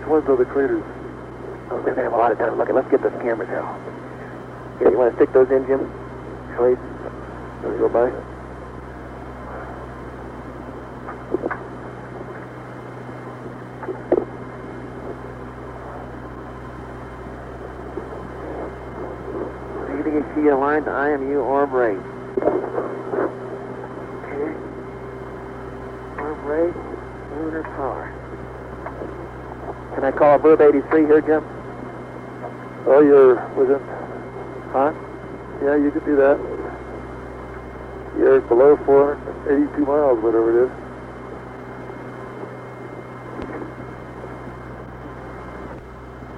ones are the craters? Oh, we're going to have a lot of time looking. Let's get those cameras out. Here, you want to stick those in, Jim? Please. Let me go by. You think you see a line to IMU orb rate? Okay. Orb rate, lunar power. Can I call a verb 83 here, Jim? Oh, you're within. Huh? Yeah, you could do that. You're below 482 miles, whatever it is.